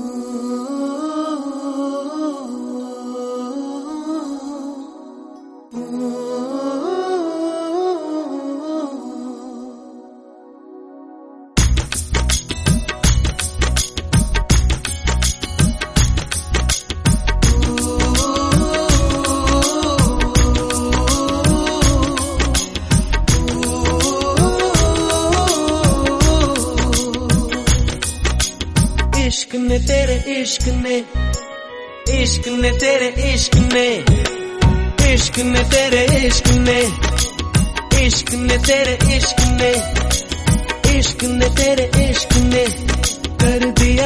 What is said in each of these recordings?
इश्क ने तेरे इश्क ने, इश्क ने तेरे इश्क ने, इश्क ने तेरे इश्क ने, इश्क ने तेरे इश्क ने, इश्क ने तेरे इश्क ने कर दिया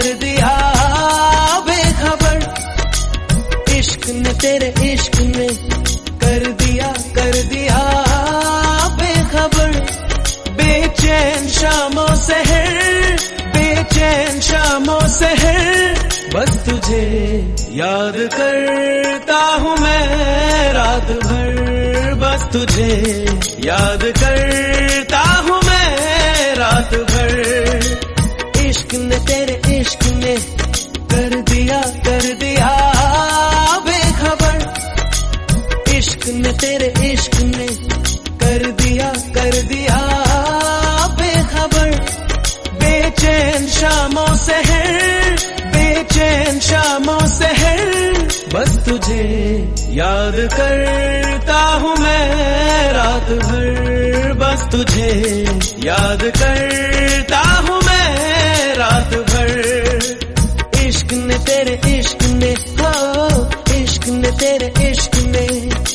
बेखबर। इश्क ने तेरे इश्क ने कर दिया बेखबर। बेचैन शामों सहर, बेचैन शामों सहर, बस तुझे याद करता हूँ मैं रात भर। बस तुझे याद करता हूँ मैं रात भर। इश्क ने तेरे इश्क ने कर दिया बेखबर। इश्क ने तेरे इश्क ने कर दिया बेखबर। बेचैन शामों सहर, बेचैन शामों सहर, बस तुझे याद करता हूँ मैं रात भर। बस तुझे याद करता हूँ मैं रात भर। इश्क ने तेरे इश्क ने, हो इश्क ने तेरे इश्क ने।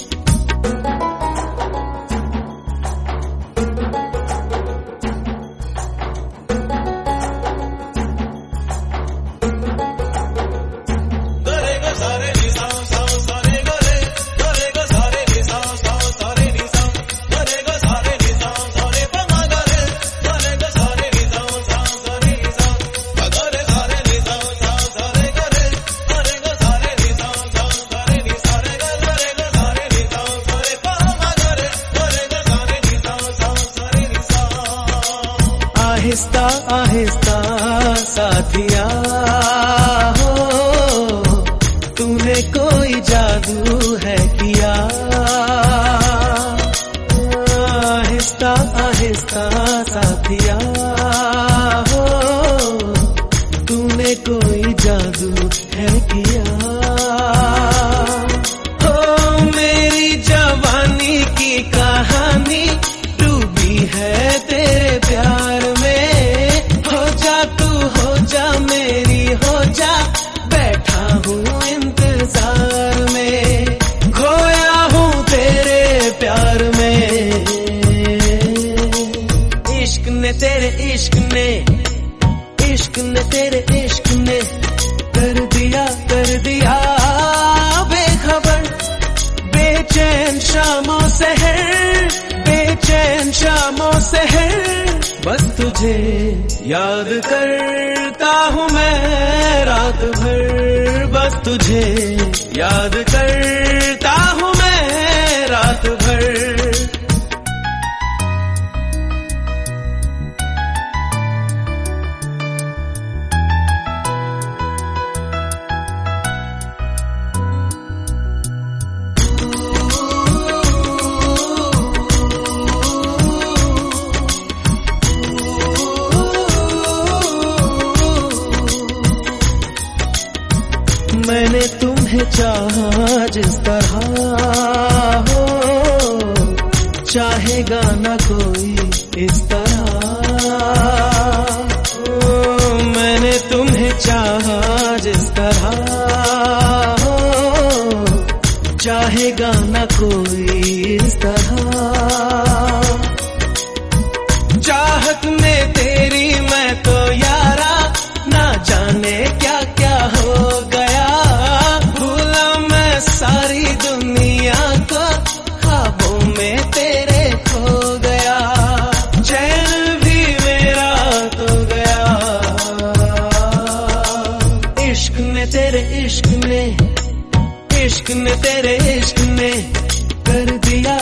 आहिस्ता आहिस्ता साथिया हो, तूने कोई जादू है किया। आहिस्ता आहिस्ता साथिया हो, तूने कोई जादू है किया। हो मेरी जवानी की कहानी डूबी है तेरे प्यार में। हो जा मेरी हो जा, बैठा हूँ इंतजार में। खोया हूँ तेरे प्यार में। इश्क ने तेरे इश्क ने, इश्क ने तेरे इश्क ने कर दिया बेखबर। बेचैन शामों सहर, बेचैन शामों सहर, बस तुझे याद करता हूँ मैं रात भर। बस तुझे याद करता हूँ मैं रात भर। मैंने तुम्हें चाहा जिस तरह हो, चाहेगा न कोई इस तरह। मैंने तुम्हें चाहा जिस तरह हो, चाहेगा न कोई इस तरह। चाहत में तेरी मैं तो यारा ना जाने क्या क्या हो गया। सारी दुनिया को ख्वाबों में तेरे खो गया। चैन भी मेरा तो गया। इश्क ने तेरे इश्क ने, इश्क ने तेरे इश्क ने कर दिया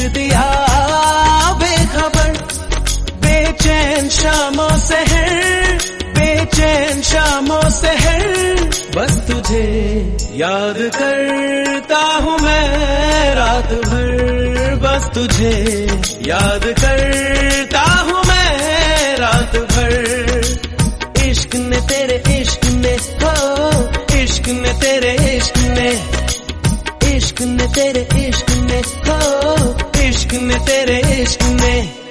बेखबर। बेचैन शामों सहर, बेचैन शामों सहर, तुझे याद करता हूँ मैं रात भर, बस तुझे याद करता हूँ मैं रात भर। इश्क ने तेरे इश्क ने हो, इश्क ने तेरे इश्क ने, इश्क ने तेरे इश्क ने हो, इश्क ने तेरे इश्क ने।